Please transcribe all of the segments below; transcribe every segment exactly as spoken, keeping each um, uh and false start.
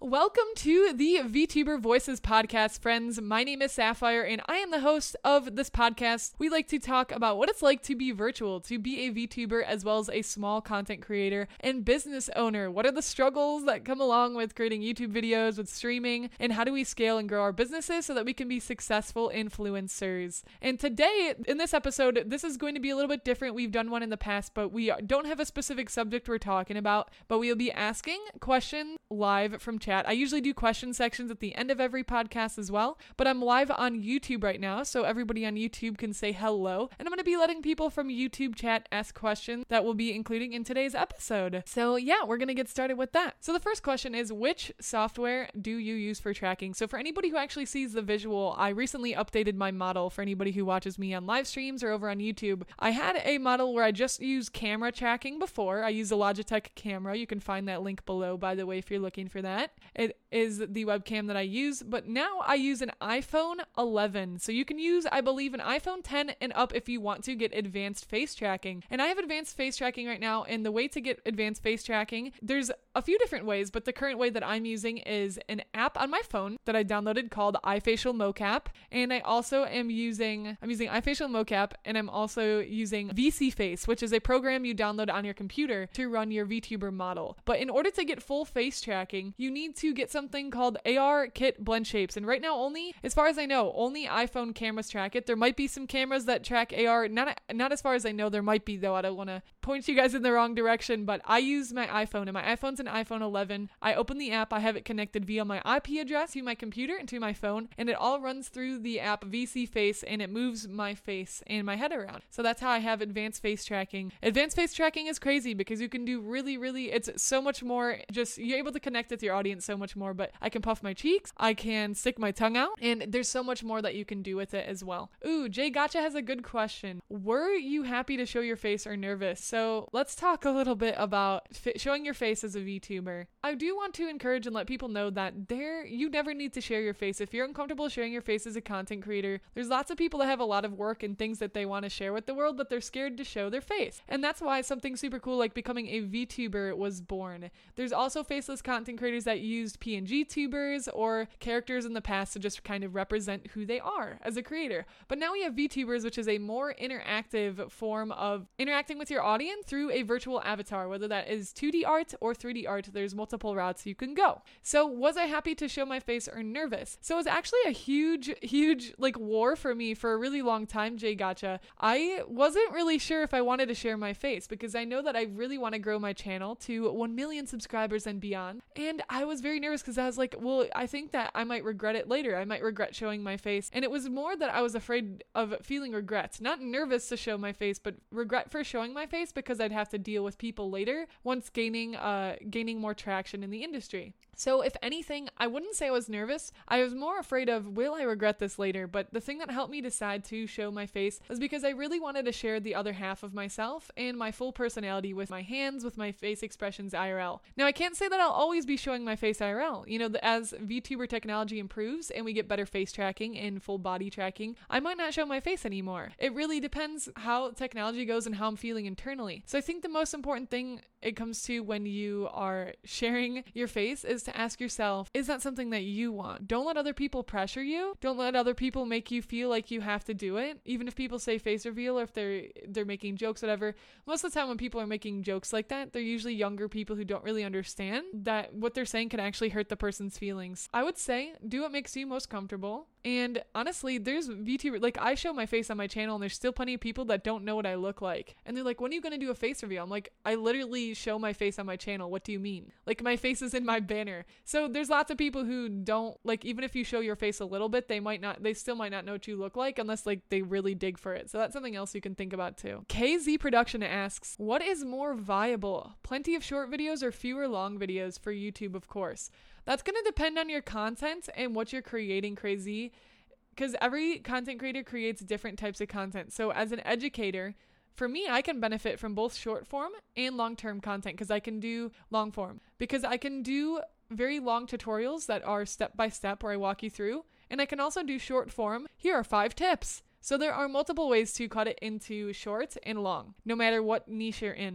Welcome to the VTuber Voices podcast, friends. My name is Sapphire, and I am the host of this podcast. We like to talk about what it's like to be virtual, to be a VTuber, as well as a small content creator and business owner. What are the struggles that come along with creating YouTube videos, with streaming, and how do we scale and grow our businesses so that we can be successful influencers? And today, in this episode, this is going to be a little bit different. We've done one in the past, but we don't have a specific subject we're talking about, but we'll be asking questions live from chat. I usually do question sections at the end of every podcast as well, but I'm live on YouTube right now, so everybody on YouTube can say hello, and I'm going to be letting people from YouTube chat ask questions that we'll be including in today's episode. So yeah, we're going to get started with that. So the first question is, which software do you use for tracking? So for anybody who actually sees the visual, I recently updated my model for anybody who watches me on live streams or over on YouTube. I had a model where I just used camera tracking before. I use a Logitech camera. You can find that link below, by the way, if you're looking for that. It is the webcam that I use, but now I use an iPhone eleven. So you can use, I believe, an iPhone ten and up if you want to get advanced face tracking. And I have advanced face tracking right now, and the way to get advanced face tracking, there's a few different ways, but the current way that I'm using is an app on my phone that I downloaded called iFacial Mocap. And I also am using, I'm using iFacial Mocap, and I'm also using VSeeFace, which is a program you download on your computer to run your VTuber model. But in order to get full face tracking, you need to get something called ARKit Blend Shapes. And right now, only, as far as I know, only iPhone cameras track it. There might be some cameras that track A R, not, not as far as I know. There might be, though. I don't want to point you guys in the wrong direction, but I use my iPhone, and my iPhone's an iPhone eleven. I open the app, I have it connected via my I P address to my computer and to my phone, and it all runs through the app VSeeFace, and it moves my face and my head around. So that's how I have advanced face tracking. Advanced face tracking is crazy because you can do really, really, it's so much more, just, you're able to connect with your audience so much more, but I can puff my cheeks, I can stick my tongue out, and there's so much more that you can do with it as well. Ooh, Jay Gotcha has a good question. Were you happy to show your face or nervous? So let's talk a little bit about fi- showing your face as a VTuber. I do want to encourage and let people know that there, you never need to share your face. If you're uncomfortable sharing your face as a content creator, there's lots of people that have a lot of work and things that they want to share with the world, but they're scared to show their face. And that's why something super cool like becoming a VTuber was born. There's also faceless content creators that used P N G tubers or characters in the past to just kind of represent who they are as a creator. But now we have VTubers, which is a more interactive form of interacting with your audience through a virtual avatar, whether that is two D art or three D art. There's multiple routes you can go. So was I happy to show my face or nervous? So it was actually a huge, huge like war for me for a really long time, Jay Gotcha. I wasn't really sure if I wanted to share my face because I know that I really want to grow my channel to one million subscribers and beyond. And I was very nervous because I was like, well, I think that I might regret it later. I might regret showing my face. And it was more that I was afraid of feeling regrets, not nervous to show my face, but regret for showing my face because I'd have to deal with people later once gaining uh gaining more traction in the industry. So if anything, I wouldn't say I was nervous. I was more afraid of, will I regret this later? But the thing that helped me decide to show my face was because I really wanted to share the other half of myself and my full personality with my hands, with my face expressions I R L. Now, I can't say that I'll always be showing my face I R L. You know, as VTuber technology improves and we get better face tracking and full body tracking, I might not show my face anymore. It really depends how technology goes and how I'm feeling internally. So I think the most important thing it comes to when you are sharing your face is to ask yourself, is that something that you want? Don't let other people pressure you. Don't let other people make you feel like you have to do it. Even if people say face reveal or if they're they're making jokes, whatever. Most of the time when people are making jokes like that, they're usually younger people who don't really understand that what they're saying can actually hurt the person's feelings. I would say do what makes you most comfortable. And honestly, there's VTuber, like I show my face on my channel and there's still plenty of people that don't know what I look like. And they're like, when are you going to do a face reveal? I'm like, I literally show my face on my channel. What do you mean? Like my face is in my banner. So there's lots of people who don't, like, even if you show your face a little bit, they might not, they still might not know what you look like unless like they really dig for it. So that's something else you can think about too. K Z Production asks, what is more viable? Plenty of short videos or fewer long videos for YouTube, of course? That's going to depend on your content and what you're creating, Crazy, because every content creator creates different types of content. So as an educator, for me, I can benefit from both short form and long-term content because I can do long form, because I can do very long tutorials that are step-by-step where I walk you through, and I can also do short form. Here are five tips. So there are multiple ways to cut it into short and long, no matter what niche you're in.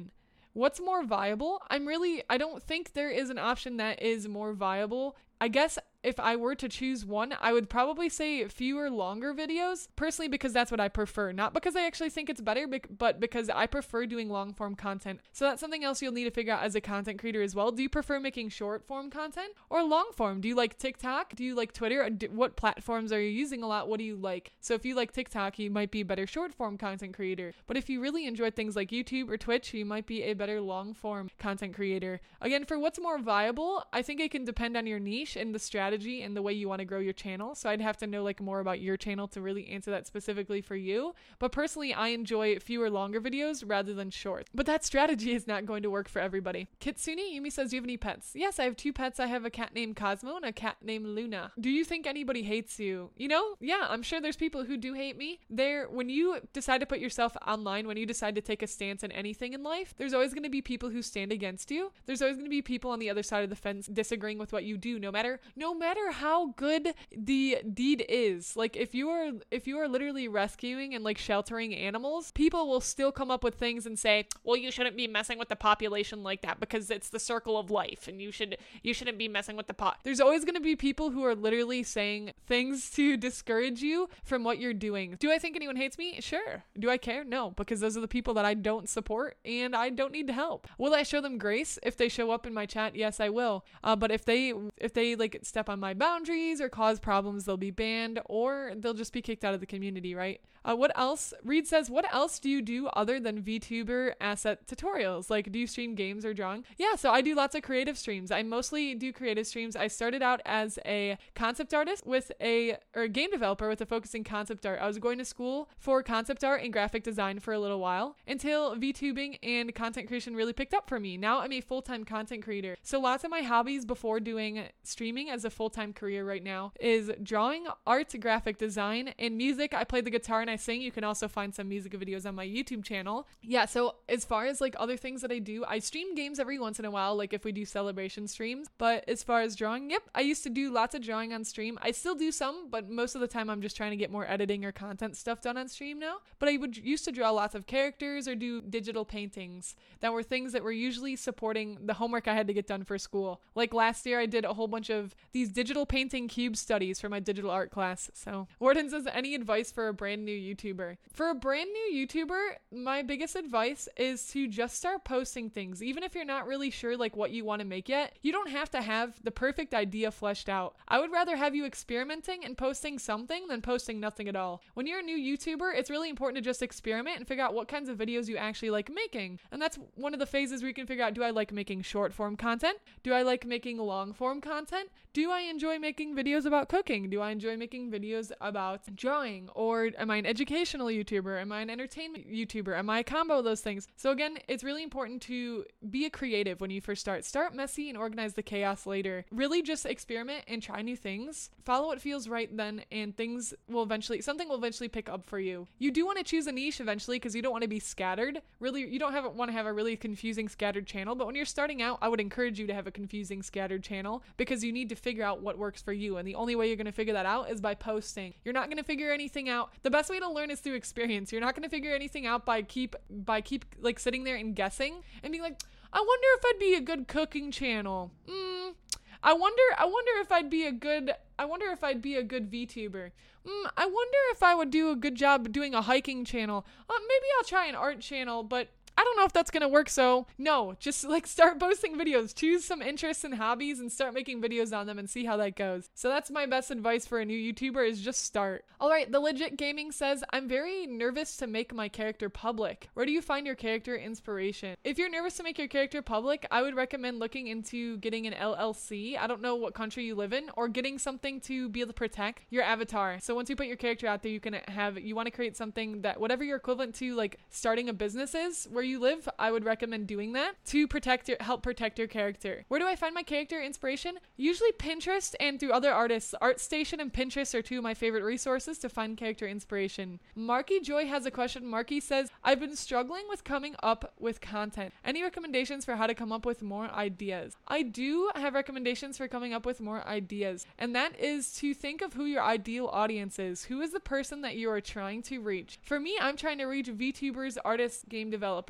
What's more viable? I'm really, I don't think there is an option that is more viable. I guess if I were to choose one, I would probably say fewer longer videos, personally, because that's what I prefer. Not because I actually think it's better, but because I prefer doing long form content. So that's something else you'll need to figure out as a content creator as well. Do you prefer making short form content or long form? Do you like TikTok? Do you like Twitter? What platforms are you using a lot? What do you like? So if you like TikTok, you might be a better short form content creator. But if you really enjoy things like YouTube or Twitch, you might be a better long form content creator. Again, for what's more viable, I think it can depend on your niche and the strategy and the way you want to grow your channel. So I'd have to know like more about your channel to really answer that specifically for you. But personally, I enjoy fewer longer videos rather than short. But that strategy is not going to work for everybody. Kitsune Yumi says, do you have any pets? Yes, I have two pets. I have a cat named Cosmo and a cat named Luna. Do you think anybody hates you? You know, yeah, I'm sure there's people who do hate me. There, when you decide to put yourself online, when you decide to take a stance in anything in life, there's always going to be people who stand against you. There's always going to be people on the other side of the fence disagreeing with what you do, no matter no matter how good the deed is. Like if you are if you are literally rescuing and like sheltering animals, people will still come up with things and say, well, you shouldn't be messing with the population like that because it's the circle of life and you should you shouldn't be messing with the pot. There's always going to be people who are literally saying things to discourage you from what you're doing. Do I think anyone hates me? Sure. Do I care? No, because those are the people that I don't support and I don't need to help. Will I show them grace if they show up in my chat? Yes, I will. Uh, but if they if they like step on my boundaries or cause problems, they'll be banned or they'll just be kicked out of the community, right? Uh, what else? Reed says, what else do you do other than VTuber asset tutorials? Like, do you stream games or drawing? Yeah, so I do lots of creative streams. I mostly do creative streams. I started out as a concept artist with a, or a game developer with a focus in concept art. I was going to school for concept art and graphic design for a little while until VTubing and content creation really picked up for me. Now I'm a full-time content creator. So lots of my hobbies before doing streaming as a full-time career right now is drawing, art, graphic design, and music. I play the guitar and I sing. You can also find some music videos on my YouTube channel. Yeah, so as far as like other things that I do, I stream games every once in a while, like if we do celebration streams. But as far as drawing, yep, I used to do lots of drawing on stream. I still do some, but most of the time I'm just trying to get more editing or content stuff done on stream now. But I would used to draw lots of characters or do digital paintings that were things that were usually supporting the homework I had to get done for school. Like last year I did a whole bunch of these digital painting cube studies for my digital art class. So Warden says, any advice for a brand new YouTuber? For a brand new YouTuber, my biggest advice is to just start posting things. Even if you're not really sure like what you want to make yet, you don't have to have the perfect idea fleshed out. I would rather have you experimenting and posting something than posting nothing at all. When you're a new YouTuber, it's really important to just experiment and figure out what kinds of videos you actually like making. And that's one of the phases where you can figure out, do I like making short form content? Do I like making long form content? Do I enjoy making videos about cooking? Do I enjoy making videos about drawing? Or am I an educational YouTuber? Am I an entertainment YouTuber? Am I a combo of those things? So again, it's really important to be a creative when you first start. Start messy and organize the chaos later. Really just experiment and try new things. Follow what feels right then, and things will eventually, something will eventually pick up for you. You do want to choose a niche eventually because you don't want to be scattered. Really, you don't have want to have a really confusing scattered channel, but when you're starting out, I would encourage you to have a confusing scattered channel because you need to figure out what works for you, and the only way you're going to figure that out is by posting. You're not going to figure anything out. The best way to learn is through experience. You're not going to figure anything out by keep by keep like sitting there and guessing and being like, I wonder if I'd be a good cooking channel. Mm, I wonder I wonder if I'd be a good I wonder if I'd be a good VTuber. Mm, I wonder if I would do a good job doing a hiking channel. Uh, maybe I'll try an art channel, but I don't know if that's going to work. So no, just like start posting videos, choose some interests and hobbies and start making videos on them and see how that goes. So that's my best advice for a new YouTuber, is just start. All right. The Legit Gaming says, I'm very nervous to make my character public. Where do you find your character inspiration? If you're nervous to make your character public, I would recommend looking into getting an L L C. I don't know what country you live in, or getting something to be able to protect your avatar. So once you put your character out there, you can have, you want to create something that whatever your equivalent to like starting a business is where you live, I would recommend doing that to protect your, help protect your character. Where do I find my character inspiration? Usually Pinterest and through other artists. ArtStation and Pinterest are two of my favorite resources to find character inspiration. Marky Joy has a question. Marky says, I've been struggling with coming up with content. Any recommendations for how to come up with more ideas? I do have recommendations for coming up with more ideas, and that is to think of who your ideal audience is. Who is the person that you are trying to reach? For me, I'm trying to reach VTubers, artists, game developers.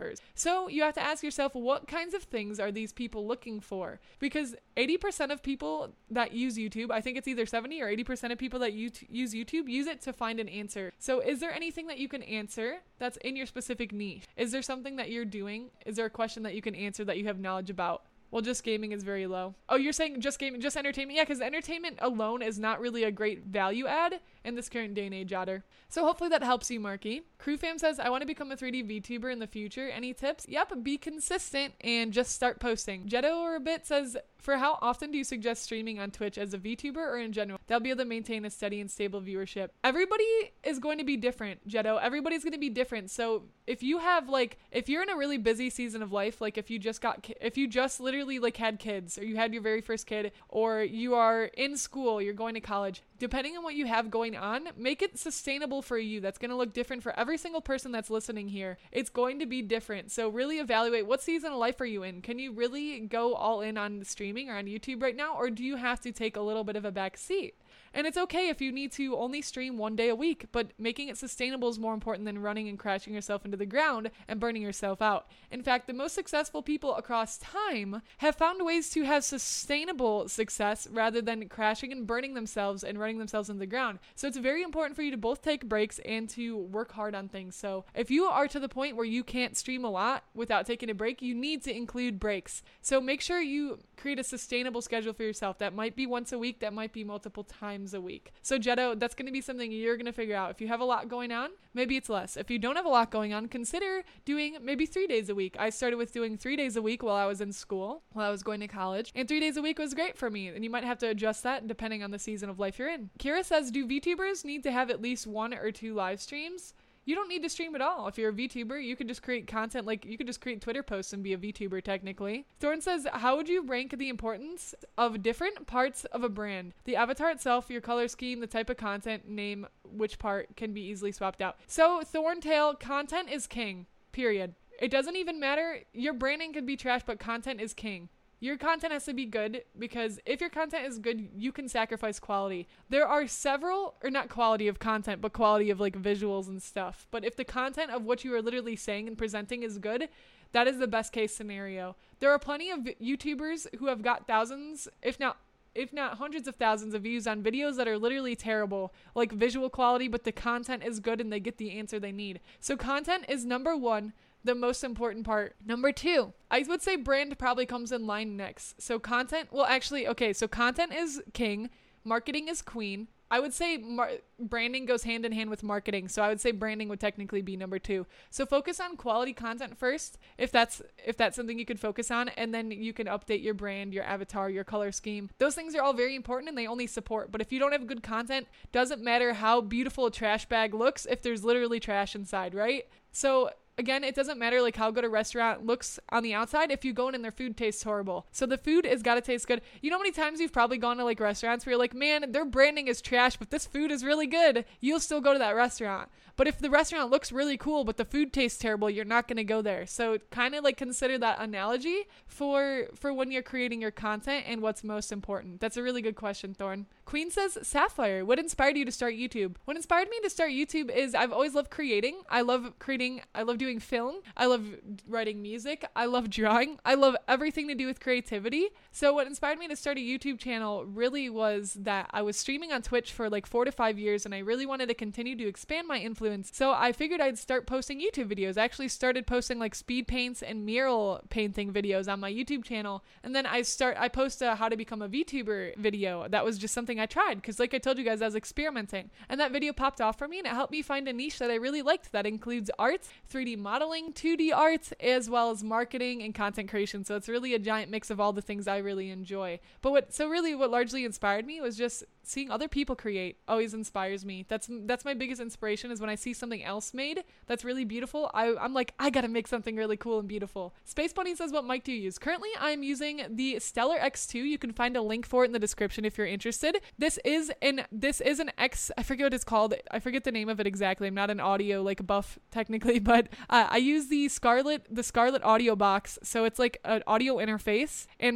VTubers. So you have to ask yourself, what kinds of things are these people looking for? Because eighty percent of people that use YouTube, I think it's either seventy or eighty percent of people that use YouTube use it to find an answer. So is there anything that you can answer that's in your specific niche? Is there something that you're doing? Is there a question that you can answer that you have knowledge about? Well, just gaming is very low. Oh, you're saying just gaming, just entertainment? Yeah, because entertainment alone is not really a great value add in this current day and age, Otter. So hopefully that helps you, Marky. CrewFam says, I want to become a three D VTuber in the future. Any tips? Yep, be consistent and just start posting. Jetto or a bit says, for how often do you suggest streaming on Twitch as a VTuber or in general? They'll be able to maintain a steady and stable viewership. Everybody is going to be different, Jetto. Everybody's going to be different. So if you have like, if you're in a really busy season of life, like if you just got, ki- if you just literally like had kids or you had your very first kid or you are in school, you're going to college, depending on what you have going on, make it sustainable for you. That's going to look different for every single person that's listening here. It's going to be different. So really evaluate what season of life are you in? Can you really go all in on streaming or on YouTube right now? Or do you have to take a little bit of a back seat? And it's okay if you need to only stream one day a week, but making it sustainable is more important than running and crashing yourself into the ground and burning yourself out. In fact, the most successful people across time have found ways to have sustainable success rather than crashing and burning themselves and running themselves into the ground. So it's very important for you to both take breaks and to work hard on things. So if you are to the point where you can't stream a lot without taking a break, you need to include breaks. So make sure you create a sustainable schedule for yourself. That might be once a week, that might be multiple times a week. So Jetto, that's going to be something you're going to figure out. If you have a lot going on, maybe it's less. If you don't have a lot going on, consider doing maybe three days a week. I started with doing three days a week while I was in school, while I was going to college, and three days a week was great for me. And you might have to adjust that depending on the season of life you're in. Kira says, do VTubers need to have at least one or two live streams? You don't need to stream at all. If you're a VTuber, you could just create content, like you could just create Twitter posts and be a VTuber technically. Thorn says, how would you rank the importance of different parts of a brand? The avatar itself, your color scheme, the type of content, name, which part can be easily swapped out. So Thorntail, content is king, period. It doesn't even matter. Your branding could be trash, but content is king. Your content has to be good, because if your content is good, you can sacrifice quality. There are several, or not quality of content, but quality of like visuals and stuff. But if the content of what you are literally saying and presenting is good, that is the best case scenario. There are plenty of YouTubers who have got thousands, if not if not hundreds of thousands of views on videos that are literally terrible, like visual quality, but the content is good and they get the answer they need. So content is number one, the most important part. Number two, I would say brand probably comes in line next. So content, well actually, okay, so content is king, marketing is queen. I would say mar- branding goes hand in hand with marketing. So I would say branding would technically be number two. So focus on quality content first, if that's if that's something you could focus on, and then you can update your brand, your avatar, your color scheme. Those things are all very important and they only support. But if you don't have good content, doesn't matter how beautiful a trash bag looks if there's literally trash inside, right? So again, it doesn't matter like how good a restaurant looks on the outside if you go in and their food tastes horrible. So the food has got to taste good. You know how many times you've probably gone to like restaurants where you're like, man, their branding is trash, but this food is really good. You'll still go to that restaurant. But if the restaurant looks really cool, but the food tastes terrible, you're not going to go there. So kind of like consider that analogy for for when you're creating your content and what's most important. That's a really good question, Thorn. Queen says, Sapphire, what inspired you to start YouTube? What inspired me to start YouTube is I've always loved creating. I love creating. I love doing film. I love writing music. I love drawing. I love everything to do with creativity. So what inspired me to start a YouTube channel really was that I was streaming on Twitch for like four to five years and I really wanted to continue to expand my influence. So I figured I'd start posting YouTube videos. I actually started posting like speed paints and mural painting videos on my YouTube channel. And then I start, I post a how to become a VTuber video. That was just something I tried because like I told you guys, I was experimenting. And that video popped off for me and it helped me find a niche that I really liked. That includes art, three D modeling, two D art, as well as marketing and content creation. So it's really a giant mix of all the things I really enjoy. But what, so really what largely inspired me was just seeing other people create always inspires me. That's that's my biggest inspiration, is when I see something else made that's really beautiful. I, I'm like, I gotta make something really cool and beautiful. Space Bunny says, what mic do you use? Currently, I'm using the Stellar X two. You can find a link for it in the description if you're interested. This is an this is an X. I forget what it's called. I forget the name of it exactly. I'm not an audio like buff technically, but uh, I use the Scarlett the Scarlett Audio Box. So it's like an audio interface, and my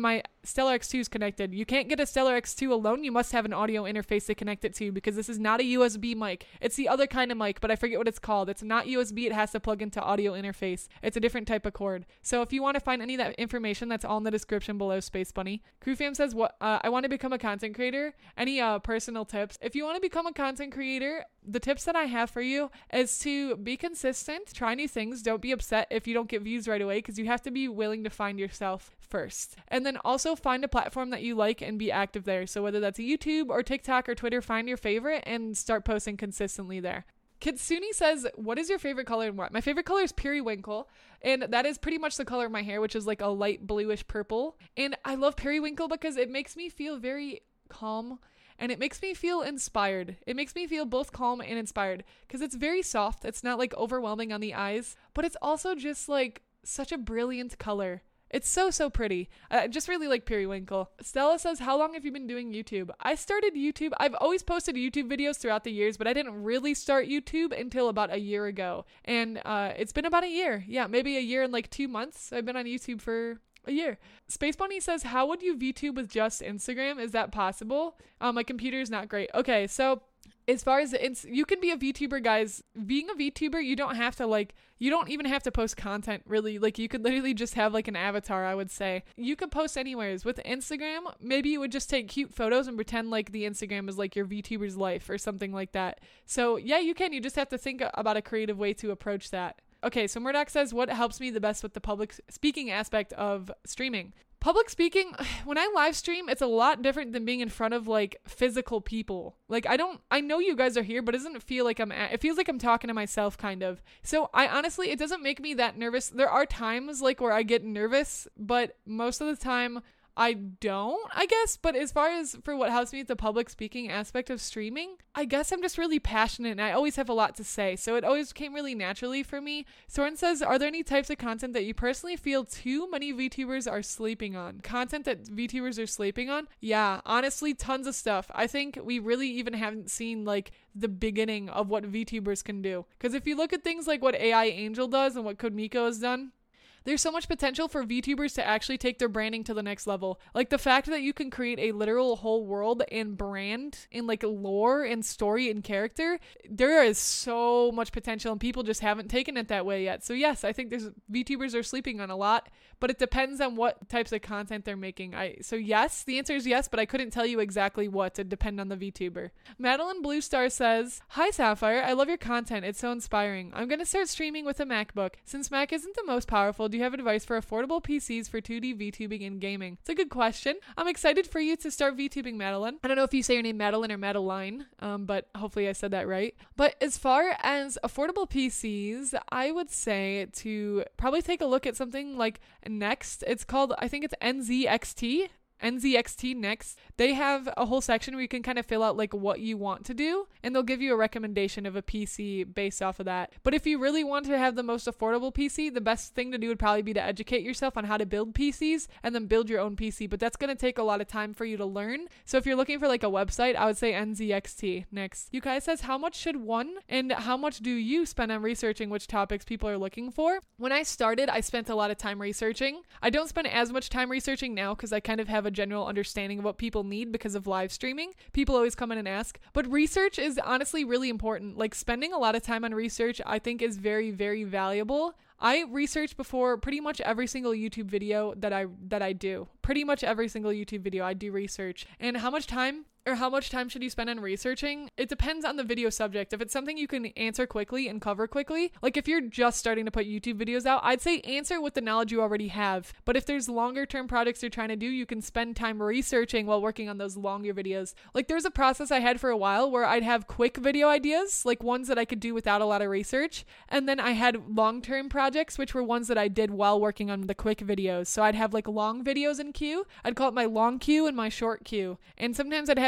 Stellar X two is connected. You can't get a Stellar X two alone. You must have an audio interface to connect it to, because this is not a U S B mic. It's the other kind of mic, but I forget what it's called. It's not U S B. It has to plug into audio interface. It's a different type of cord. So if you want to find any of that information, that's all in the description below, Space Bunny. CrewFam says, "What? Uh, I want to become a content creator. Any uh, personal tips? If you want to become a content creator, the tips that I have for you is to be consistent, try new things. Don't be upset if you don't get views right away, because you have to be willing to find yourself first. And then also find a platform that you like and be active there. So whether that's YouTube or TikTok or Twitter, find your favorite and start posting consistently there." Kitsune says, "What is your favorite color and what?" My favorite color is periwinkle, and that is pretty much the color of my hair, which is like a light bluish purple. And I love periwinkle because it makes me feel very calm, and it makes me feel inspired. It makes me feel both calm and inspired because it's very soft. It's not like overwhelming on the eyes, but it's also just like such a brilliant color. It's so, so pretty. I just really like periwinkle. Stella says, "How long have you been doing YouTube?" I started YouTube. I've always posted YouTube videos throughout the years, but I didn't really start YouTube until about a year ago. And uh, it's been about a year. Yeah, maybe a year and like two months. I've been on YouTube for a year. Space Bunny says, "How would you VTube with just Instagram? Is that possible? Um, my computer is not great." Okay, so as far as the ins- you can be a VTuber, guys. Being a VTuber, you don't have to like, you don't even have to post content really. Like you could literally just have like an avatar, I would say. You could post anywheres. With Instagram, maybe you would just take cute photos and pretend like the Instagram is like your VTuber's life or something like that. So yeah, you can. You just have to think about a creative way to approach that. Okay, so Murdoch says, "What helps me the best with the public speaking aspect of streaming?" Public speaking, when I live stream, it's a lot different than being in front of like physical people. Like I don't, I know you guys are here, but it doesn't feel like I'm, at, it feels like I'm talking to myself kind of. So I honestly, it doesn't make me that nervous. There are times like where I get nervous, but most of the time I don't, I guess. But as far as for what helps me with the public speaking aspect of streaming, I guess I'm just really passionate and I always have a lot to say. So it always came really naturally for me. Soren says, "Are there any types of content that you personally feel too many VTubers are sleeping on?" Content that VTubers are sleeping on? Yeah, honestly, tons of stuff. I think we really even haven't seen like the beginning of what VTubers can do. Because if you look at things like what A I Angel does and what CodeMiko has done, there's so much potential for VTubers to actually take their branding to the next level. Like the fact that you can create a literal whole world and brand and like lore and story and character, there is so much potential and people just haven't taken it that way yet. So yes, I think there's VTubers are sleeping on a lot, but it depends on what types of content they're making. I So yes, the answer is yes, but I couldn't tell you exactly what. It depend on the VTuber. Madeline Blue Star says, "Hi Sapphire, I love your content. It's so inspiring. I'm going to start streaming with a MacBook. Since Mac isn't the most powerful, do you have advice for affordable P Cs for two D VTubing and gaming?" It's a good question. I'm excited for you to start VTubing, Madeline. I don't know if you say your name Madeline or Madeline, um, but hopefully I said that right. But as far as affordable P Cs, I would say to probably take a look at something like Next. It's called, I think it's N Z X T. N Z X T Next. They have a whole section where you can kind of fill out like what you want to do, and they'll give you a recommendation of a P C based off of that. But if you really want to have the most affordable P C, the best thing to do would probably be to educate yourself on how to build P Cs and then build your own P C. But that's going to take a lot of time for you to learn. So if you're looking for like a website, I would say N Z X T Next. You guys says, "How much should one and how much do you spend on researching which topics people are looking for?" When I started, I spent a lot of time researching. I don't spend as much time researching now because I kind of have a general understanding of what people need because of live streaming. People always come in and ask, but research is honestly really important. Like spending a lot of time on research, I think is very, very valuable. I research before pretty much every single YouTube video that I that I do. Pretty much every single YouTube video I do research. And how much time or how much time should you spend on researching? It depends on the video subject. If it's something you can answer quickly and cover quickly, like if you're just starting to put YouTube videos out, I'd say answer with the knowledge you already have. But if there's longer term projects you're trying to do, you can spend time researching while working on those longer videos. Like there's a process I had for a while where I'd have quick video ideas, like ones that I could do without a lot of research. And then I had long-term projects, which were ones that I did while working on the quick videos. So I'd have like long videos in queue. I'd call it my long queue and my short queue. And sometimes I'd have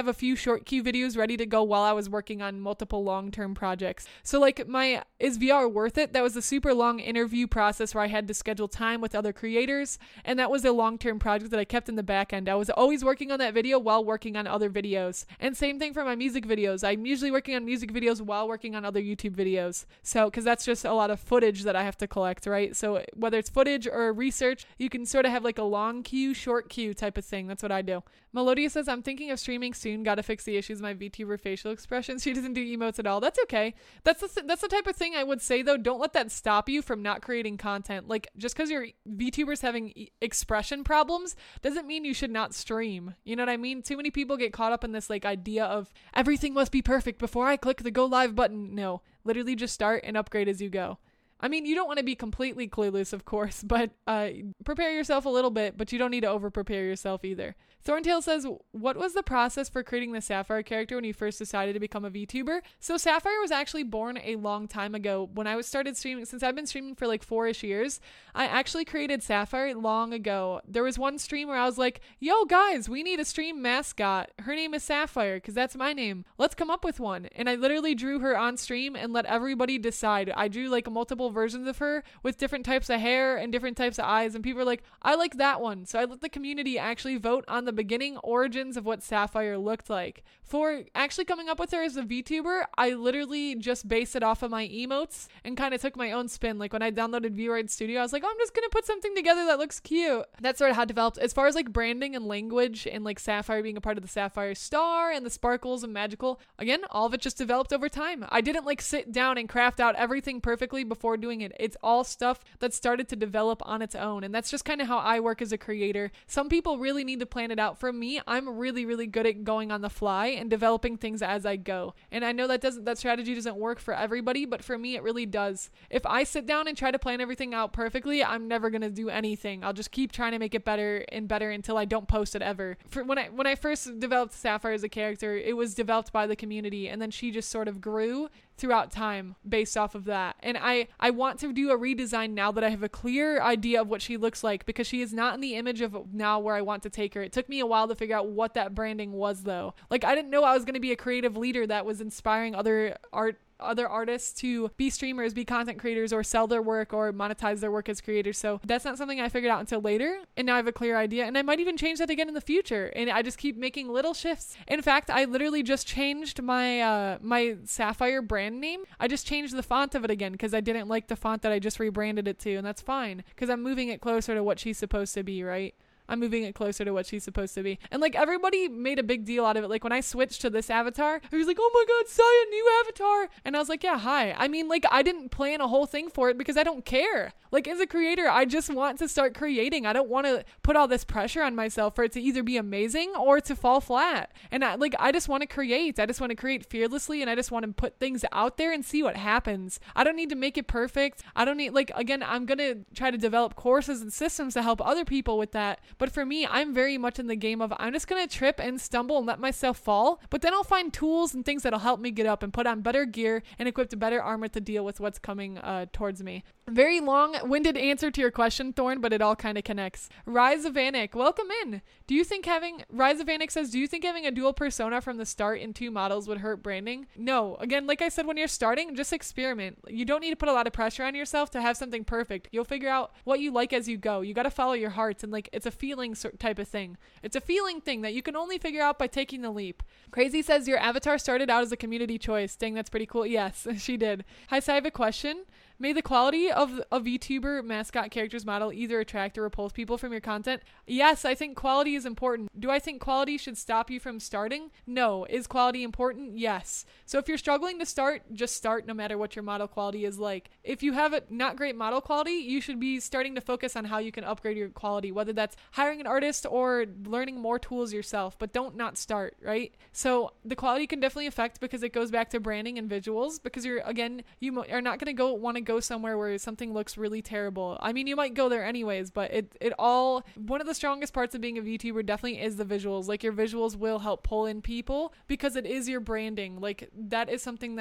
have a few short queue videos ready to go while I was working on multiple long-term projects. So like my Is V R Worth It? That was a super long interview process where I had to schedule time with other creators, and that was a long-term project that I kept in the back end. I was always working on that video while working on other videos. And same thing for my music videos. I'm usually working on music videos while working on other YouTube videos. So, because that's just a lot of footage that I have to collect, right? So whether it's footage or research, you can sort of have like a long queue, short queue type of thing. That's what I do. Melodia says, I'm thinking of streaming soon. Gotta fix the issues with my VTuber facial expressions. She doesn't do emotes at all. That's okay. That's the, that's the type of thing I would say, though. Don't let that stop you from not creating content. Like, just because your VTuber's having e- expression problems doesn't mean you should not stream. You know what I mean? Too many people get caught up in this like idea of everything must be perfect before I click the go live button. No, literally just start and upgrade as you go. I mean, you don't want to be completely clueless, of course, but uh, prepare yourself a little bit, but you don't need to over prepare yourself either. Thorntail says, what was the process for creating the Sapphire character when you first decided to become a VTuber? So Sapphire was actually born a long time ago. When I was started streaming, since I've been streaming for like four-ish years, I actually created Sapphire long ago. There was one stream where I was like, yo guys, we need a stream mascot. Her name is Sapphire, because that's my name. Let's come up with one. And I literally drew her on stream and let everybody decide. I drew like multiple versions of her with different types of hair and different types of eyes, and people were like, I like that one. So I let the community actually vote on the beginning origins of what Sapphire looked like. For actually coming up with her as a VTuber, I literally just based it off of my emotes and kind of took my own spin. Like when I downloaded VRide Studio, I was like, oh, I'm just gonna put something together that looks cute. That's sort of how it developed. As far as like branding and language and like Sapphire being a part of the Sapphire Star and the sparkles and magical, again, all of it just developed over time. I didn't like sit down and craft out everything perfectly before doing it. It's all stuff that started to develop on its own, and that's just kind of how I work as a creator. Some people really need to plan it out. For me, I'm really really good at going on the fly and developing things as I go, and I know that doesn't that strategy doesn't work for everybody, but for me it really does. If I sit down and try to plan everything out perfectly, I'm never gonna do anything. I'll just keep trying to make it better and better until I don't post it ever. For when I when I first developed Sapphire as a character, it was developed by the community, and then she just sort of grew throughout time based off of that. And I, I want to do a redesign now that I have a clear idea of what she looks like, because she is not in the image of now where I want to take her. It took me a while to figure out what that branding was, though. Like, I didn't know I was going to be a creative leader that was inspiring other art other artists to be streamers, be content creators, or sell their work or monetize their work as creators. So that's not something I figured out until later, and now I have a clear idea, and I might even change that again in the future. And I just keep making little shifts. In fact, I literally just changed my uh my Sapphire brand name. I just changed the font of it again because I didn't like the font that I just rebranded it to, and that's fine because I'm moving it closer to what she's supposed to be, right? I'm moving it closer to what she's supposed to be. And like everybody made a big deal out of it. Like when I switched to this avatar, I was like, oh my God, Saya, new avatar. And I was like, yeah, hi. I mean, like I didn't plan a whole thing for it because I don't care. Like as a creator, I just want to start creating. I don't want to put all this pressure on myself for it to either be amazing or to fall flat. And I, like, I just want to create. I just want to create fearlessly, and I just want to put things out there and see what happens. I don't need to make it perfect. I don't need, like, again, I'm going to try to develop courses and systems to help other people with that. But for me, I'm very much in the game of I'm just going to trip and stumble and let myself fall, but then I'll find tools and things that'll help me get up and put on better gear and equip a better armor to deal with what's coming uh, towards me. Very long-winded answer to your question, Thorn, but it all kind of connects. Rise of Anik, welcome in. Do you think having, Rise of Anik says, do you think having a dual persona from the start in two models would hurt branding? No. Again, like I said, when you're starting, just experiment. You don't need to put a lot of pressure on yourself to have something perfect. You'll figure out what you like as you go. You got to follow your heart, and like, it's a feeling type of thing. It's a feeling thing that you can only figure out by taking the leap. Crazy says, your avatar started out as a community choice. Dang, that's pretty cool. Yes, she did. Hi, so I have a question. May the quality of a VTuber mascot character's model either attract or repulse people from your content? Yes, I think quality is important. Do I think quality should stop you from starting? No. Is quality important? Yes. So if you're struggling to start, just start no matter what your model quality is like. If you have a not great model quality, you should be starting to focus on how you can upgrade your quality, whether that's hiring an artist or learning more tools yourself, but don't not start, right? So the quality can definitely affect, because it goes back to branding and visuals, because you're, again, you are not going to go want to go somewhere where something looks really terrible. I mean, you might go there anyways, but it it all, one of the strongest parts of being a VTuber definitely is the visuals. Like, your visuals will help pull in people because it is your branding. Like, that is something that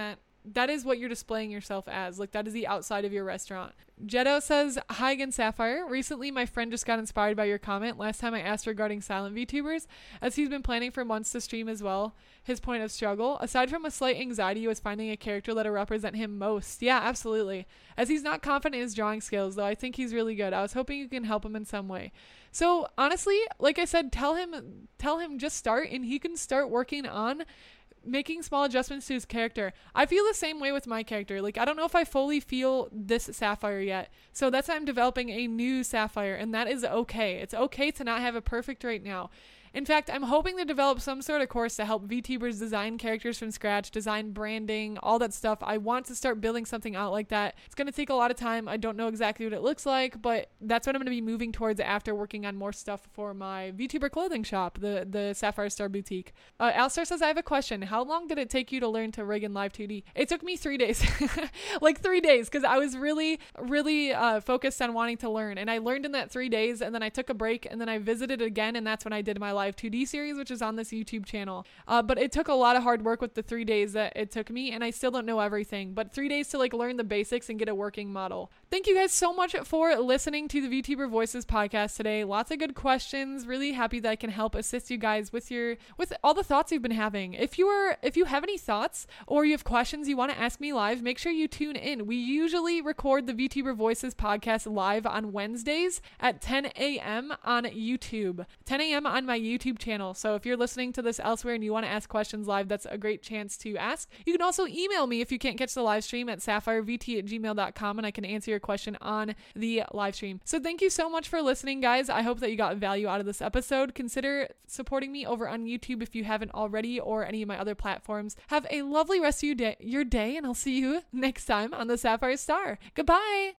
that is what you're displaying yourself as. Like, that is the outside of your restaurant. Jetto says, hi again, Sapphire. Recently, my friend just got inspired by your comment last time I asked regarding silent VTubers, as he's been planning for months to stream as well. His point of struggle, aside from a slight anxiety, was finding a character that'll represent him most. Yeah, absolutely. As he's not confident in his drawing skills, though I think he's really good. I was hoping you can help him in some way. So honestly, like I said, tell him, tell him just start, and he can start working on making small adjustments to his character. I feel the same way with my character. Like, I don't know if I fully feel this Sapphire yet. So that's why I'm developing a new Sapphire, and that is okay. It's okay to not have it perfect right now. In fact, I'm hoping to develop some sort of course to help VTubers design characters from scratch, design branding, all that stuff. I want to start building something out like that. It's going to take a lot of time. I don't know exactly what it looks like, but that's what I'm going to be moving towards after working on more stuff for my VTuber clothing shop, the, the Sapphire Star Boutique. Uh, Alstar says, I have a question. How long did it take you to learn to rig in Live two D? It took me three days. Like three days, because I was really, really uh, focused on wanting to learn. And I learned in that three days, and then I took a break, and then I visited again, and that's when I did my Live two D series, which is on this YouTube channel. Uh, but it took a lot of hard work with the three days that it took me, and I still don't know everything. But three days to like learn the basics and get a working model. Thank you guys so much for listening to the VTuber Voices podcast today. Lots of good questions. Really happy that I can help assist you guys with your with all the thoughts you've been having. If you are if you have any thoughts or you have questions you want to ask me live, make sure you tune in. We usually record the VTuber Voices podcast live on Wednesdays at ten a.m. on YouTube. ten a.m. on my YouTube channel. So if you're listening to this elsewhere and you want to ask questions live, that's a great chance to ask. You can also email me if you can't catch the live stream at sapphireVT at gmail dot com, and I can answer your question on the live stream. So thank you so much for listening, guys. I hope that you got value out of this episode. Consider supporting me over on YouTube if you haven't already, or any of my other platforms. Have a lovely rest of your day, your day, and I'll see you next time on the Sapphire Star. Goodbye.